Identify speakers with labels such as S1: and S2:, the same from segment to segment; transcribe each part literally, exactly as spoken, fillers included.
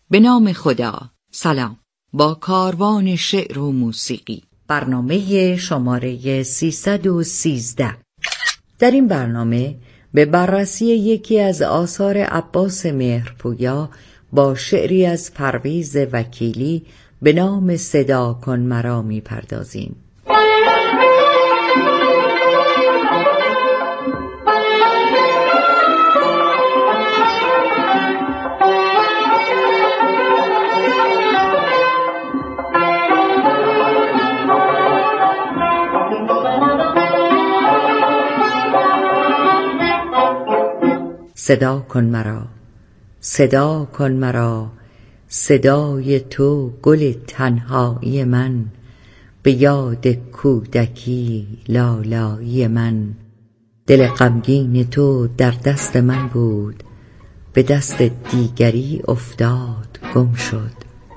S1: به نام خدا. سلام. با کاروان شعر و موسیقی، برنامه شماره سیصد و سیزده. در این برنامه به بررسی یکی از آثار عباس مهرپویا با شعری از پرویز وکیلی به نام صدا کن مرا می پردازیم. صدا کن مرا، صدا کن مرا، صدای تو گل تنهایی من، به یاد کودکی لالایی من. دل غمگین تو در دست من بود، به دست دیگری افتاد گم شد.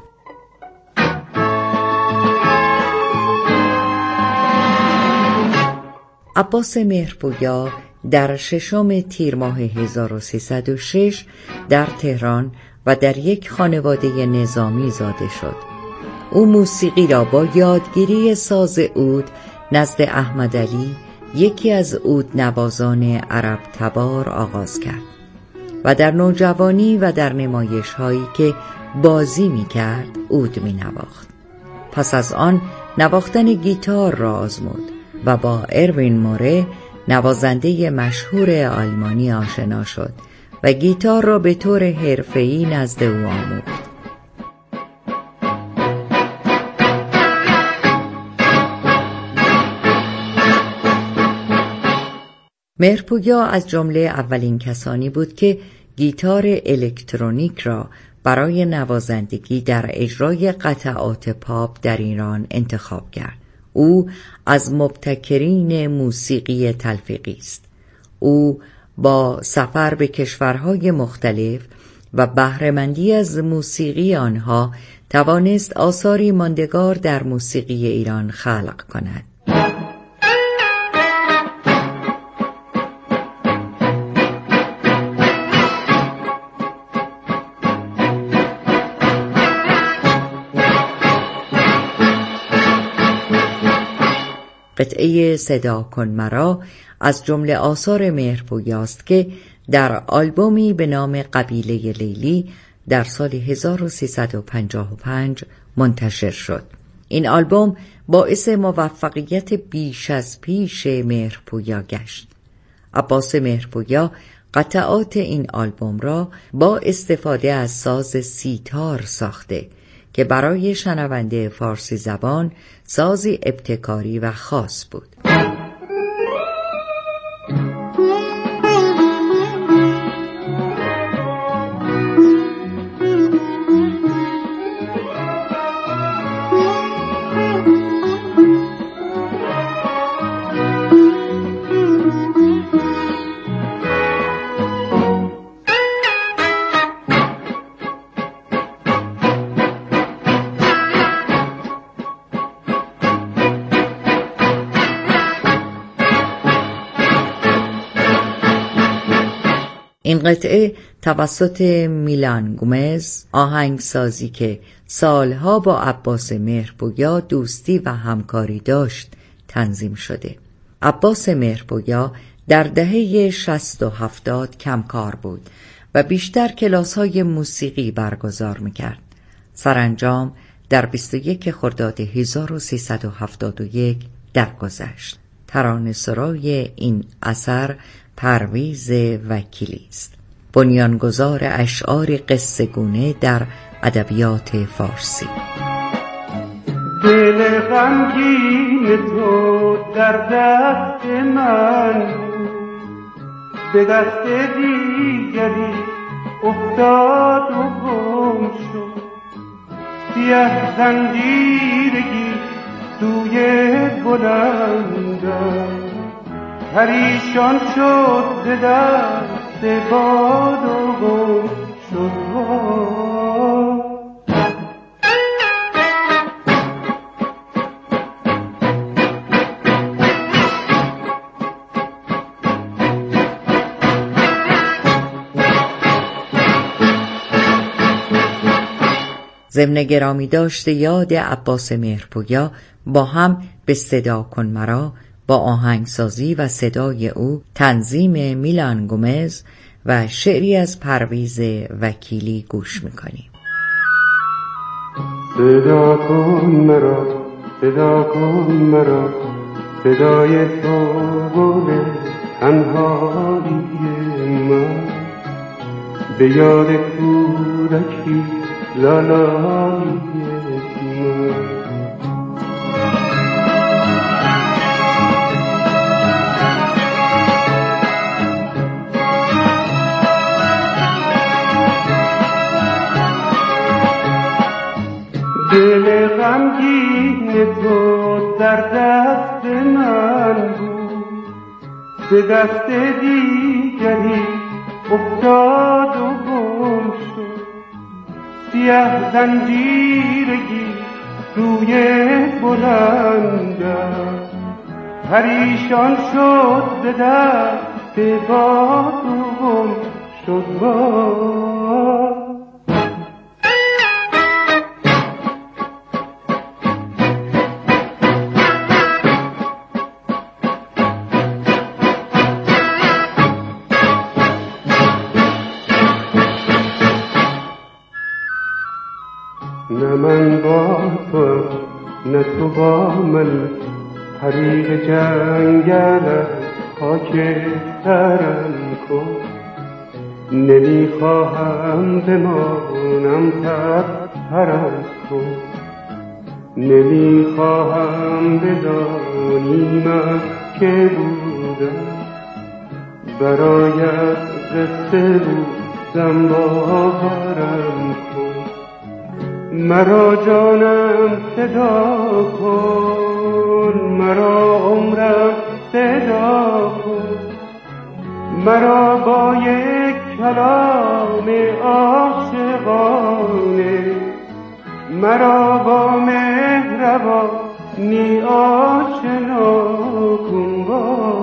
S1: عباس مهرپویا در ششم تیر ماه هزار و سیصد و شش در تهران و در یک خانواده نظامی زاده شد. او موسیقی را با یادگیری ساز عود نزد احمد علی، یکی از عود نوازان عرب تبار، آغاز کرد و در نوجوانی و در نمایش هایی که بازی می کرد عود می نواخت. پس از آن نواختن گیتار را آزمود و با اروین موره، نوازنده مشهور آلمانی، آشنا شد و گیتار را به طور حرفه‌ای نزد او آموخت. مهرپویا از جمله اولین کسانی بود که گیتار الکترونیک را برای نوازندگی در اجرای قطعات پاپ در ایران انتخاب کرد. او از مبتکرین موسیقی تلفیقی است. او با سفر به کشورهای مختلف و بهره‌مندی از موسیقی آنها توانست آثاری ماندگار در موسیقی ایران خلق کند. قطعه صدا کن مرا از جمله آثار مهرپویاست که در آلبومی به نام قبیله لیلی در سال هزار و سیصد و پنجاه و پنج منتشر شد. این آلبوم باعث موفقیت بیش از پیش مهرپویا گشت. عباس مهرپویا قطعات این آلبوم را با استفاده از ساز سیتار ساخته که برای شنونده فارسی زبان سازی ابتکاری و خاص بود. این قطعه توسط میلان گومز، آهنگسازی که سالها با عباس مهرپویا دوستی و همکاری داشت، تنظیم شده. عباس مهرپویا در دهه شصت و هفتاد کمکار بود و بیشتر کلاس‌های موسیقی برگزار می‌کرد. سرانجام در بیست و یک خرداد هزار و سیصد و هفتاد و یک درگذشت. ترانه‌سرای این اثر پرویز وکیلی است، بنیانگذار اشعار قصه‌گونه در ادبیات فارسی.
S2: دل غمگین تو در دست من، به دست دیگری افتاد و گم شد. سیه زنجیرگی سوی بلندم، پریشان شد ز دست باد و گم شد.
S1: ضمن گرامی داشته یاد عباس مهرپویا با هم به صدا کن مرا با آهنگسازی و صدای او، تنظیم میلان گومز و شعری از پرویز وکیلی گوش میکنیم.
S2: صدا کن مرا، صدا کن مرا، صدای تو گل تنهایی من، به یاد کودکی لالایی من. دل غمگین تو در دست من بود، به دست دیگری افتاد و گم شد. سیه زنجیرگی روی بلندم، پریشان شد به دست باد و گم شد باد. نه من با تو نه تو با من، طریق جنگل خاک سرم کن. نمیخواهم بمانم ترم کن، نمیخواهم بدانی من که بودم، برایت قصه بودم باورم کن. مرا جانم صدا کن، مرا عمرم صدا کن، مرا با یک کلام عاشقانه، مرا با مهربانی آشنا کن با.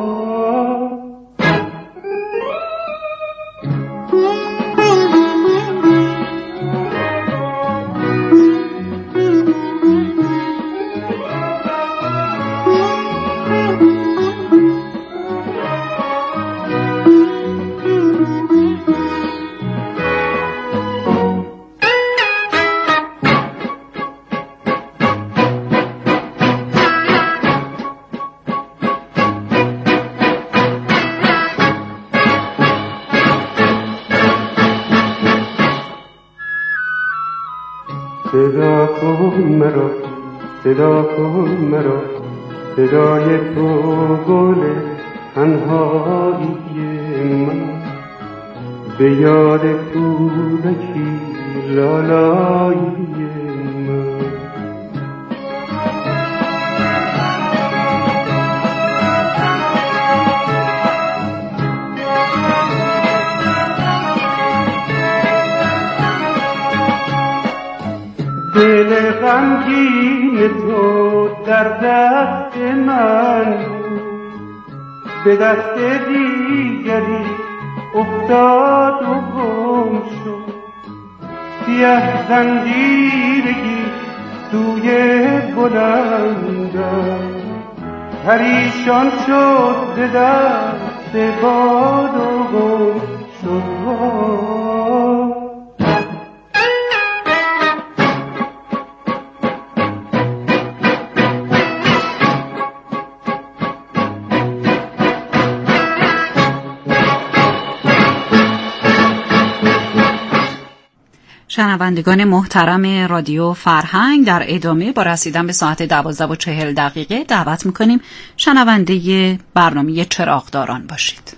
S2: صدا کن مرا، صدا کن مرا، صدای تو گل تنهایی من، به یاد کودکی لالایی من. دل غمگین تو در دست من، به دست دیگری افتاد و گم شد. سیه زنجیرگی سوی بلندم، پریشان شد به دست باد و گم شد باد.
S3: شنوندگان محترم رادیو فرهنگ، در ادامه با رسیدن به ساعت دوازده و چهل دقیقه دعوت میکنیم شنونده برنامه چراغداران باشید.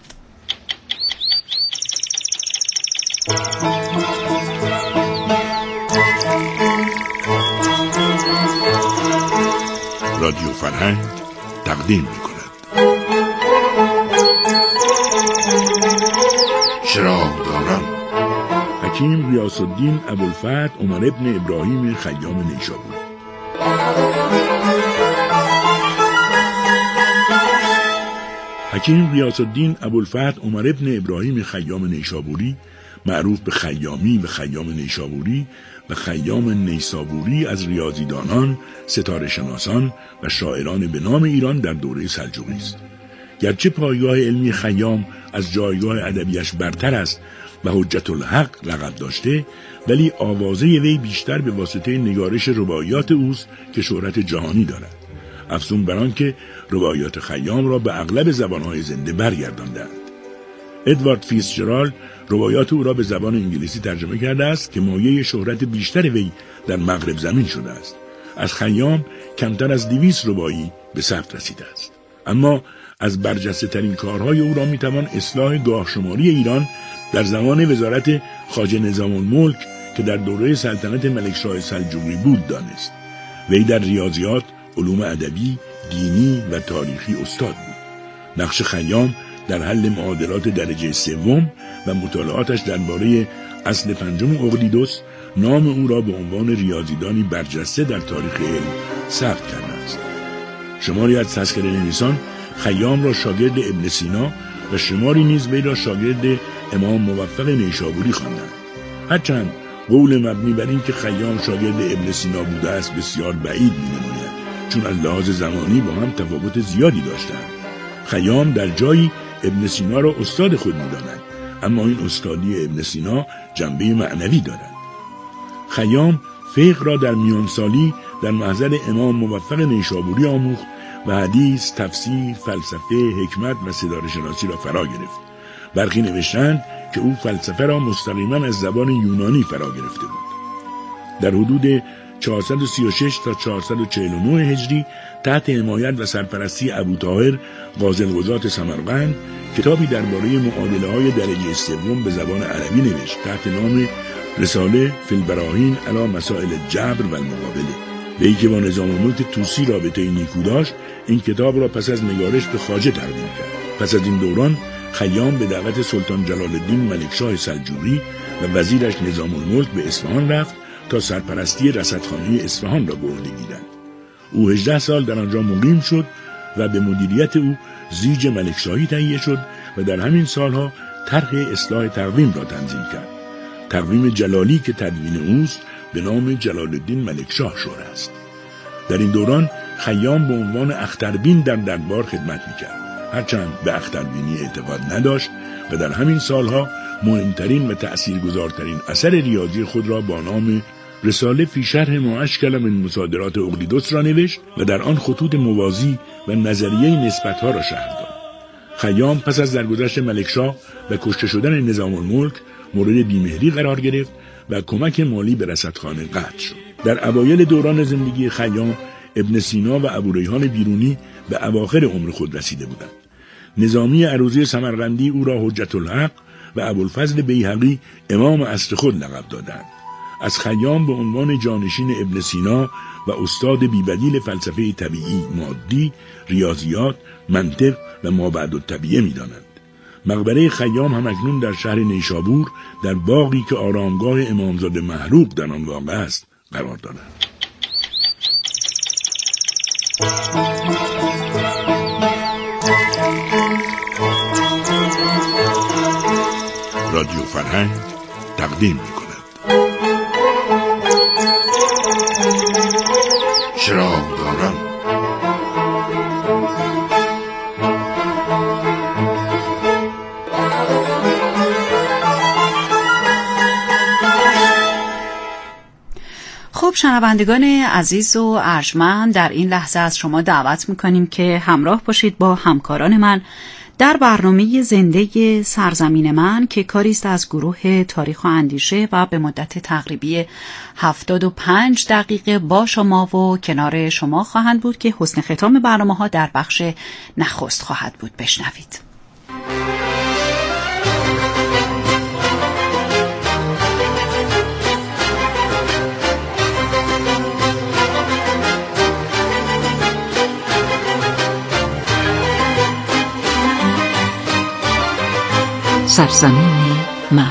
S4: رادیو فرهنگ تقدیم میکند چراغداران. حکیم ریاض الدین ابوالفتح عمر ابن ابراهیم خیام نیشابوری. حکیم ریاض الدین ابوالفتح عمر ابن ابراهیم خیام نیشابوری، معروف به خیامی و خیام نیشابوری، و خیام نیسابوری از ریاضیدانان، ستاره شناسان و شاعران به نام ایران در دوره سلجوقی است. گرچه پایگاه علمی خیام از جایگاه ادبیش برتر است و حجت الحق لقب داشته، ولی آوازه وی بیشتر به واسطه نگارش رباعیات اوست که شهرت جهانی دارد. افزون بر آن که رباعیات خیام را به اغلب زبانهای زنده برگرداندند. ادوارد فیتزجرالد رباعیات او را به زبان انگلیسی ترجمه کرده است که مایه شهرت بیشتر وی در مغرب زمین شده است. از خیام کمتر از دویست رباعی به ثبت رسیده است. اما از برجسته ترین کارهای او را میتوان اصلاح گاه شماری ایران در زمان وزارت خواجه نظام الملک که در دوره سلطنت ملکشاه سلجوقی بود دانست. وی در ریاضیات، علوم ادبی، دینی و تاریخی استاد بود. نقش خیام در حل معادلات درجه سوم و مطالعاتش درباره اصل پنجم اقلیدس نام او را به عنوان ریاضیدانی برجسته در تاریخ علم ثبت کرده است. شماری از تذکره نویسان خیام را شاگرد ابن سینا و شماری نیز وی را شاگرد امام موفق نیشابوری خواندند. هرچند قول مبنی بر این که خیام شاگرد ابن سینا بوده است بسیار بعید می‌نماید، چون از لحاظ زمانی با هم تفاوت زیادی داشتند. خیام در جایی ابن سینا را استاد خود می‌داند، اما این استادی ابن سینا جنبه معنوی دارد. خیام فقه را در میانسالی در محضر امام موفق نیشابوری آموخت و حدیث، تفسیر، فلسفه، حکمت و ستاره شناسی را فرا گرفت. برخی نوشتند که او فلسفه را مستقیما از زبان یونانی فرا گرفته بود. در حدود چهارصد و سی و شش تا چهارصد و چهل و نه هجری تحت حمایت و سرپرستی ابوطاهر غازالقضات سمرقند کتابی درباره معادله‌های درجه سوم به زبان عربی نوشت تحت نام رساله فی البراهین علی مسائل الجبر و المقابله. وی که با نظام الملک طوسی رابطه نیکو داشت، این کتاب را پس از نگارش به خواجه تقدیم کرد. پس از این دوران خیام به دعوت سلطان جلال الدین ملکشاه سلجوقی و وزیرش نظام الملک به اصفهان رفت تا سرپرستی رصدخانه اصفهان را به عهده گیرد. او هجده سال در آنجا مقیم شد و به مدیریت او زیج ملکشاهی تهیه شد و در همین سالها طرح اصلاح تقویم را تنظیم کرد. تقویم جلالی که تدوین اوست به نام جلال الدین ملکشاه شهر است. در این دوران خیام به عنوان اختربین در دربار خدمت میکرد، هرچند به اختربینی اعتقاد نداشت و در همین سالها مهمترین و تأثیرگذارترین اثر ریاضی خود را با نام رساله فی شرح ما اشکل من مصادرات اقلیدس را نوشت و در آن خطوط موازی و نظریه نسبت‌ها را شرح داد. خیام پس از درگذشت ملکشاه و کشته شدن نظام الملک مورد بیمهری قرار گرفت و کمک مالی به رصدخانه قطع شد. در اوایل دوران زندگی خیام ابن سینا و ابوریحان بیرونی به اواخر عمر خود رسیده بودند. نظامی عروضی سمرقندی او را حجت الحق و ابوالفضل بیهقی امام عصر خود لقب دادند. از خیام به عنوان جانشین ابن سینا و استاد بیبدیل فلسفه طبیعی، مادی، ریاضیات، منطق و مابعدالطبیعه می‌دانند. مقبره خیام هم اکنون در شهر نیشابور در باغی که آرامگاه امامزاده محروق در آن واقع است قرار دارد. رادیو فرهنگ تقدیم می‌کند چراغ دارم.
S3: خب شنوندگان عزیز و ارجمند، در این لحظه از شما دعوت میکنیم که همراه باشید با همکاران من در برنامه زنده سرزمین من که کاری است از گروه تاریخ و اندیشه و به مدت تقریبی هفتاد و پنج دقیقه با شما و کنار شما خواهند بود که حسن ختام برنامه ها در بخش نخست خواهد بود. بشنوید.
S1: سرزمین من.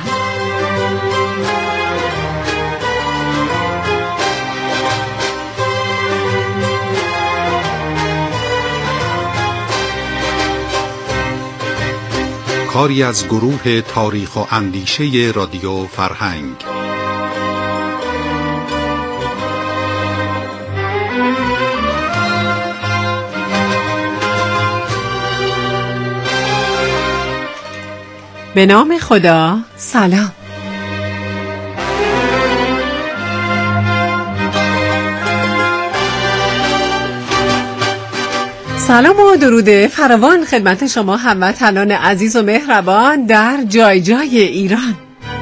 S5: کاری از گروه تاریخ و اندیشه رادیو فرهنگ. به نام خدا. سلام. سلام و درود فراوان خدمت شما هموطنان عزیز و مهربان در جای جای ایران.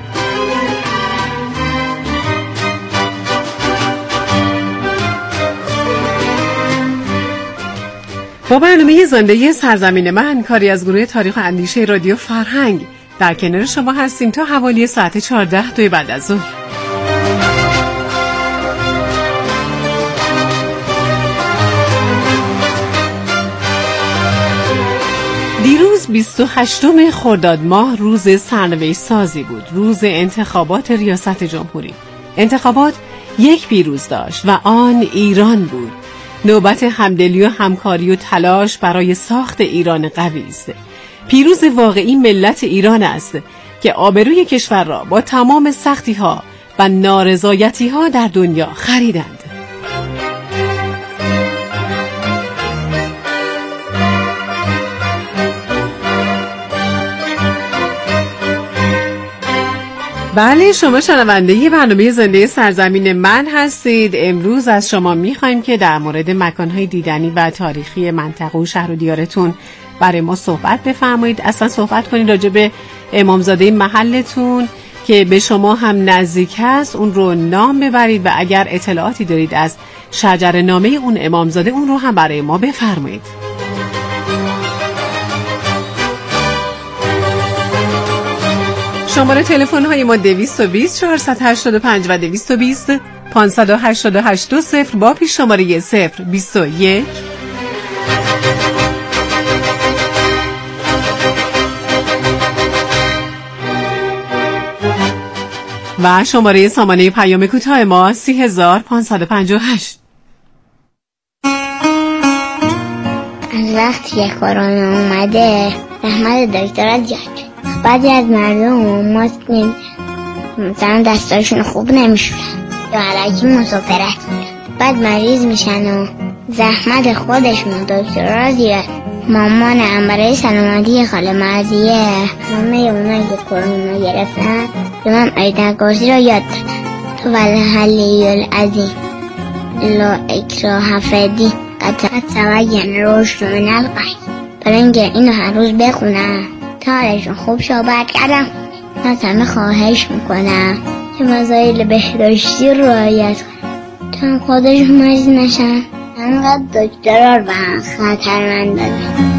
S5: با برنامه زنده سرزمین من، کاری از گروه تاریخ و اندیشه رادیو فرهنگ، در کنار شما هستیم تا حوالی ساعت چهارده دوی بعد از ظهر. دیروز بیست و هشتم خرداد ماه روز سرنوشت سازی بود، روز انتخابات ریاست جمهوری. انتخابات یک پیروز داشت و آن ایران بود. نوبت همدلی و همکاری و تلاش برای ساخت ایران قوی است. پیروز واقعی ملت ایران است که آبروی کشور را با تمام سختی ها و نارضایتی ها در دنیا خریدند. بله، شما شنونده برنامه زنده سرزمین من هستید. امروز از شما میخوایم که در مورد مکانهای دیدنی و تاریخی منطقه و شهر و دیارتون برای ما صحبت بفرمایید. اصلا صحبت کنید راجع به امامزاده محلتون که به شما هم نزدیک است، اون رو نام ببرید و اگر اطلاعاتی دارید از شجره‌نامه اون امامزاده اون رو هم برای ما بفرمایید. شماره تلفن های ما دویست و بیست چهارصد و هشتاد و پنج و دویست و بیست پانصد و هشتاد و هشت دو صفر با پیش شماره صفر بیست و یک. و شماره سامانه پیام کوتاه ما سی هزار پانصد و پنجاه و هشت.
S6: از وقتی که کرونا اومده رحمت دکتر زیاد، بعضی از مردم ماسک نمیزن، مثلا دستاشون خوب نمیشورن یا علکی مسافرت میرن، بعد مریض میشن و زحمت خودشون و دکتر را زیاد. مامانم برای سلامتی خاله مرضیه همه اونایی که کرونا گرفتن به من آیت کرسی را یاد دادن. تو والحلی العظیم لا اکراه فی قد تبین الرشد من الغی. برای اینکه اینو هر روز بخونم تارشون خوب شو برگردم. از همه خواهش میکنم که مسائل بهداشتی رو رعایت کنم تا خودشون مریض نشن. انقدر دکترها رو به خطرمند دادن.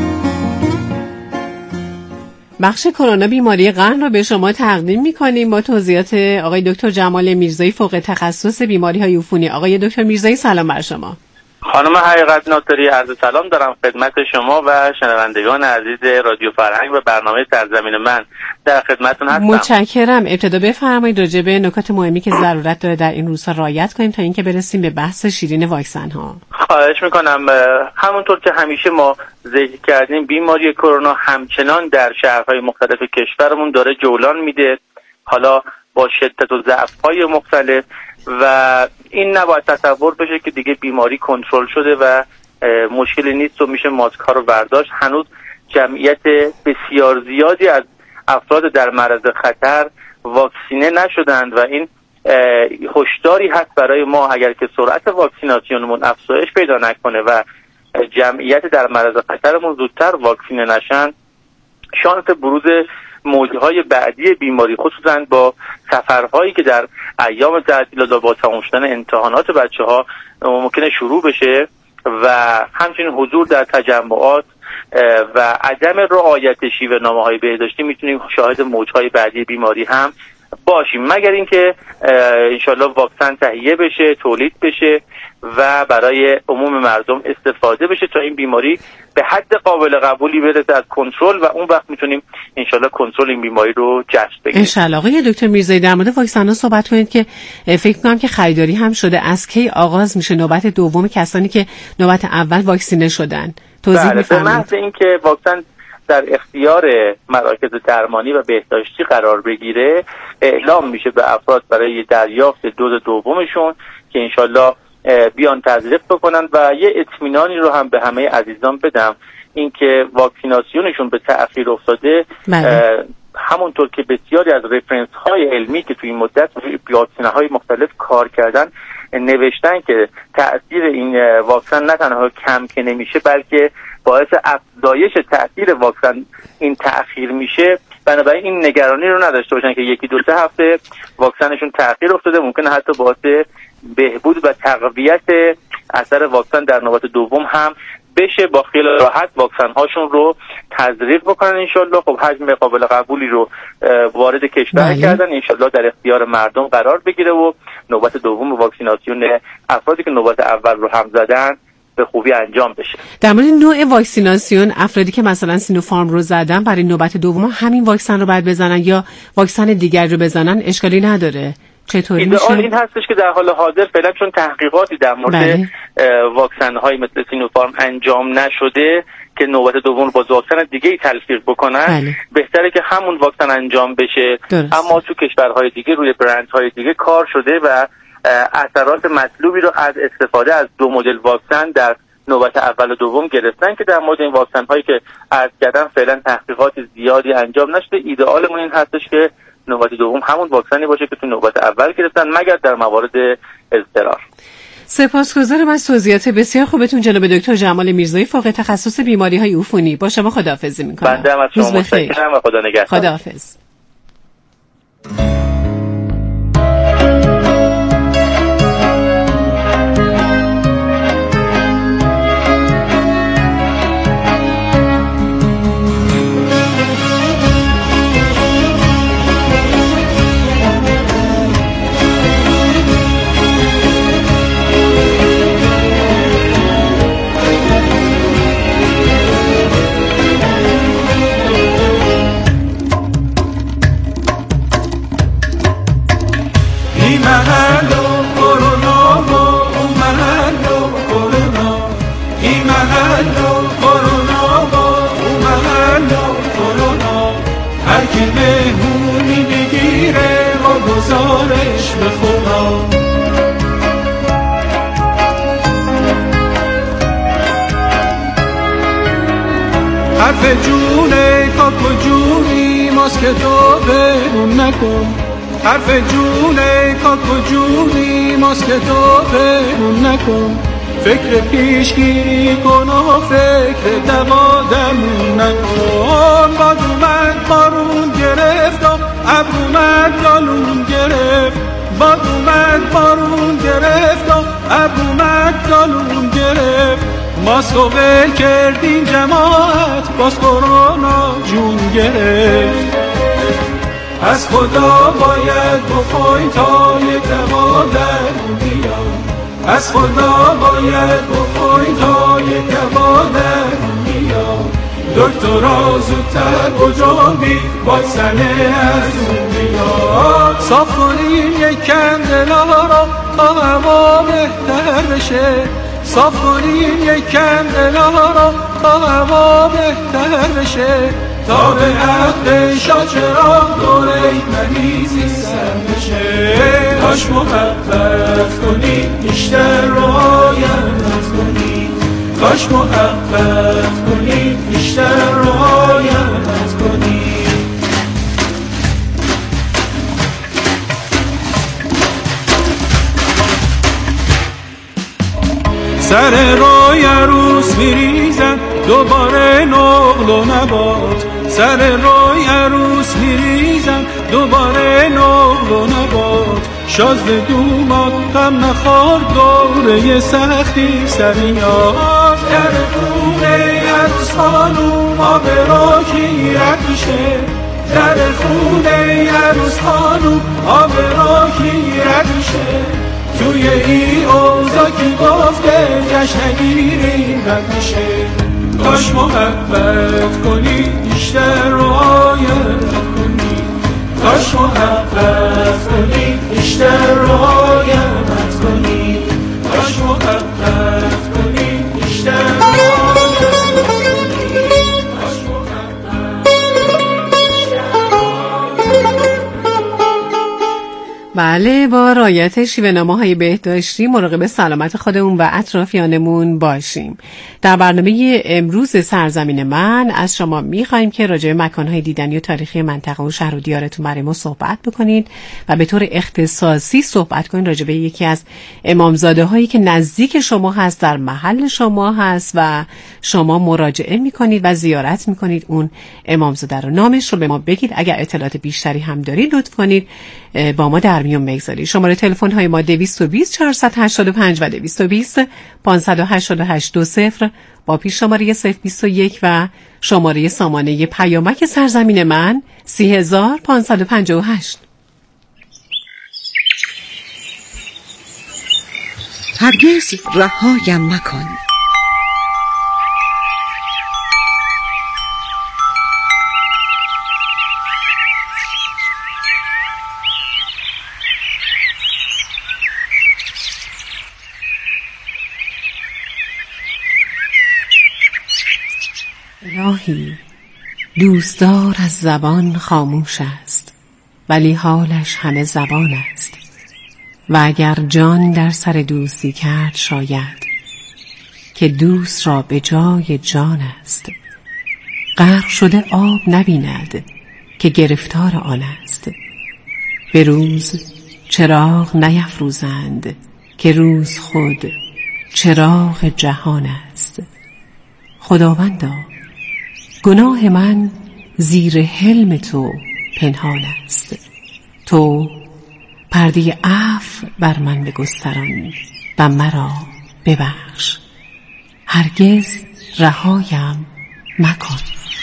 S5: بخش کرونا بیماری قرن رو به شما تقدیم میکنیم با توضیحات آقای دکتر جمال میرزایی، فوق تخصص بیماری های عفونی. آقای دکتر میرزایی سلام بر شما.
S7: خانم حقیقت ناصری، عرض سلام دارم خدمت شما و شنوندگان عزیز رادیو فرهنگ و برنامه سرزمین من. در خدمتتون هستم.
S5: متشکرم. ابتدا بفرمایید راجع به نکات مهمی که ضرورت داره در این روزها رعایت کنیم تا اینکه برسیم به بحث شیرین واکسن ها.
S7: خواهش میکنم. همونطور که همیشه ما ذکر کردیم بیماری کرونا همچنان در شهرهای مختلف کشورمون داره جولان میده، حالا با شدت و ضعف‌های مختلف، و این نباید تصور بشه که دیگه بیماری کنترل شده و مشکلی نیست و میشه ماسک ها رو برداشت. هنوز جمعیت بسیار زیادی از افراد در معرض خطر واکسینه نشدند و این هشداری هست برای ما اگر که سرعت واکسیناسیونمون افزایش پیدا نکنه و جمعیت در معرض خطرمون زودتر واکسینه نشن، شانس بروز موجهای بعدی بیماری خصوصا با سفرهایی که در ایام تعطیلات و با تمام شدن امتحانات بچه ها ممکنه شروع بشه و همچنین حضور در تجمعات و عدم رعایت شیوه‌نامه‌های بهداشتی میتونیم شاهد موجهای بعدی بیماری هم باشیم، مگر اینکه انشالله واکسن تهیه بشه، تولید بشه و برای عموم مردم استفاده بشه تا این بیماری به حد قابل قبولی برسه از کنترل و اون وقت میتونیم انشالله کنترل این بیماری رو جشن بگیریم. انشالله.
S5: آقای دکتر میرزایی در مورد واکسن ها صحبت کنید که فکر کنم که خریداری هم شده. از کی آغاز میشه نوبت دوم کسانی که نوبت اول واکسینه شدن؟ توضیح
S7: بله،
S5: بفرمایید.
S7: به محض اینکه واکسن در اختیار مراکز درمانی و بهداشتی قرار بگیره اعلام میشه به افراد برای دریافت دوز دومشون که انشالله بیان تزریق بکنن و یه اطمینانی رو هم به همه عزیزان بدم اینکه واکسیناسیونشون به تأخیر افتاده همونطور که بسیاری از رفرنس های علمی که توی این مدت واکسن های مختلف کار کردن نوشتن که تأثیر این واکسن نه تنها کم که نمیشه بلکه باعث افزایش تأثیر واکسن این تأخیر میشه. بنابراین این نگرانی رو نداشته باشن که یکی دو سه هفته واکسنشون تأخیر افتاده، ممکنه حتی باعث بهبود و تقویت اثر واکسن در نوبت دوم هم بشه. با خیال راحت واکسن هاشون رو تزریق بکنن انشالله. خب حجم قابل قبولی رو وارد کشور بله. کردن، انشالله در اختیار مردم قرار بگیره و نوبت دوم واکسیناسیون افرادی که نوبت اول رو هم زدن به خوبی انجام بشه. در
S5: مورد نوع واکسیناسیون، افرادی که مثلا سینوفارم رو زدن برای نوبت دوم همین واکسن رو باید بزنن یا واکسن دیگر رو بزنن؟ اشکالی نداره. چطوری میشه؟
S7: این هستش که در حال حاضر فعلا چون تحقیقاتی در مورد بله. واکسن های مثل سینوفارم انجام نشده که نوبت دوم با واکسن دیگه ای تلفیق بکنن بله. بهتره که همون واکسن انجام بشه. درست. اما تو کشورهای دیگه روی برندهای دیگه کار شده و اثرات مطلوبی رو از استفاده از دو مدل واکسن در نوبت اول و دوم گرفتن که در مورد این واکسن هایی که عرض کردم فعلا تحقیقات زیادی انجام نشده. ایدئالمون این هستش که نوبت دوم همون واکسنی باشه که تو نوبت اول گرفتن مگر در موارد اضطرار.
S5: سپاسگزارم از توضیحات بسیار خوبتون جناب دکتر جمال میرزایی، فوق تخصص بیماری‌های عفونی. با شما خداحافظی می‌کنم.
S7: بنده هم از شما متشکرم و خدا نگهدار.
S5: خداحافظ.
S8: حرف جونه کاکو جونی ماسک تو بمون نکن، حرف جونه کاکو جونی ماسک تو بمون نکن، فکر پیشگیری کن و فکر دوا درمون نکن. باد اومد بارون گرفت و ابر اومد دالون گرفت، باد اومد بارون گرفت و ابر اومد دالون گرفت، ماسک و ول کردین جماعت باز کرونا جون گرفت. از خدا باید بخواین تا یک دوا درمون بیاد، از خدا باید بخواین تا یک دوا درمون بیاد. دکترها زودتر بجنبید واکسن از اون بیاد. صاف کنیم یک کم دلا را تا هوا بهتر بشه، صاف کنیم یک کم دلا را تا هوا بهتر بشه، تا به حق شاچران دوره مریضی سر بشه. کاش محبت کنی بیشتر رعایت کنی، کاش محبت کنی بیشتر رعایت کنی. سر رای عروس میریزن دوباره نقل و نبات، سر رای عروس میریزن دوباره نقل و نبات. شازده دومات غم نخور دوره سختی سمیاد، در خونه عروس خانوم آب راکی رد میشه، در خونه عروس خانوم آب راکی رد میشه. توی این اوضاع که گفته جشن نگیریم رد میشه. کاش محبت کنی بیشتر رعایت کنی، کاش محبت کنی بیشتر رعایت کنی، کاش محبت کنی بیشتر رعایت کنی، کاش محبت بیشتر رعایت کنی.
S5: بله، با رعایت شیوه‌نامه‌های بهداشتی مراقب سلامت خودمون و اطرافیانمون باشیم. در برنامه امروز سرزمین من از شما می‌خوایم که راجع به مکان‌های دیدنی و تاریخی منطقه و شهر و دیارتون برای ما صحبت بکنید و به طور اختصاصی صحبت کنید راجع به یکی از امامزاده‌هایی که نزدیک شما هست، در محل شما هست و شما مراجعه می‌کنید و زیارت می‌کنید اون امامزاده رو. نامش رو به ما بگید. اگر اطلاعات بیشتری هم دارید لطف کنید با ما در میون بگذارید. شماره تلفن های ما دویست و بیست چهارصد و هشتاد و پنج و دویست و بیست پانصد و هشتاد و هشت دو صفر با پیش شماره صفر بیست و یک و شماره سامانه پیامک سرزمین من سی هزار پانصد و پنجاه و هشت.
S1: هرگز رهایم مکن.
S5: الهی، دوستدار از زبان خاموش است ولی حالش همه زبان است و اگر جان در سر دوستی کرد شاید که دوست را به جای جان است. غرق شده آب نبیند که گرفتار آن است. به روز چراغ نیفروزند که روز خود چراغ جهان است. خداوندا، گناه من زیر حلم تو پنهان است. تو پرده عفو بر من بگستران و مرا ببخش. هرگز رهایم مکن.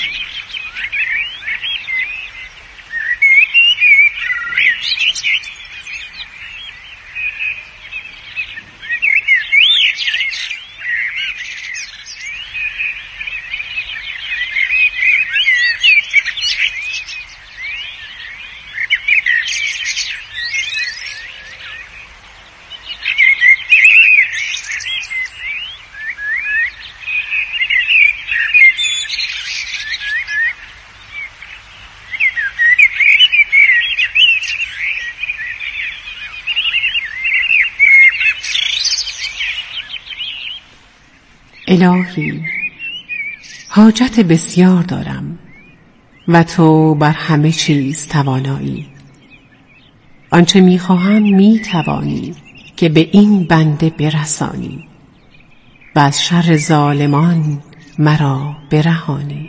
S5: الهی، حاجت بسیار دارم و تو بر همه چیز توانایی. آنچه میخواهم میتوانی که به این بنده برسانی و از شر ظالمان مرا برهانی.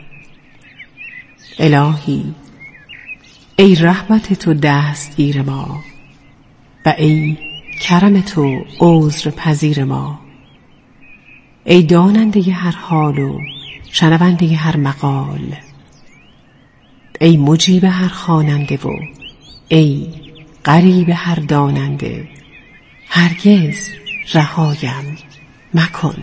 S5: الهی، ای رحمت تو دستگیر ما و ای کرم تو عذر پذیر ما. ای داننده هر حال و شنونده هر مقال، ای مجیب هر خواننده و ای قریب هر داننده، هرگز رهایم مکن.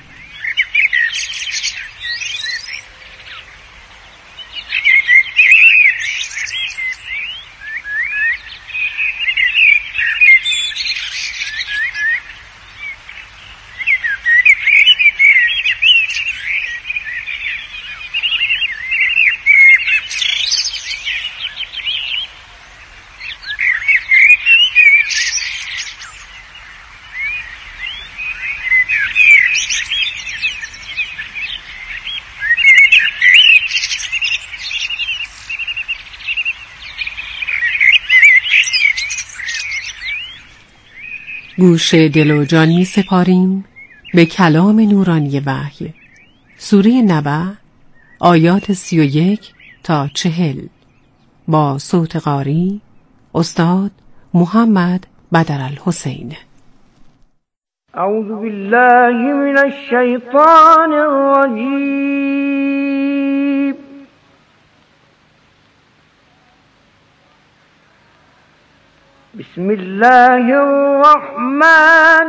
S5: گوش دل و جان می سپاریم به کلام نورانی وحی. سوره نبع آیات سی و یک تا چهل با صوت قاری استاد محمد بدرالحسین.
S9: اعوذ بالله من الشیطان الرجیم. بسم الله الرحمن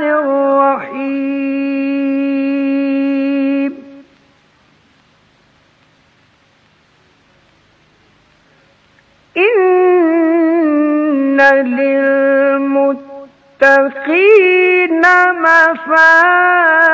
S9: الرحیم. إن للمتقين مفازا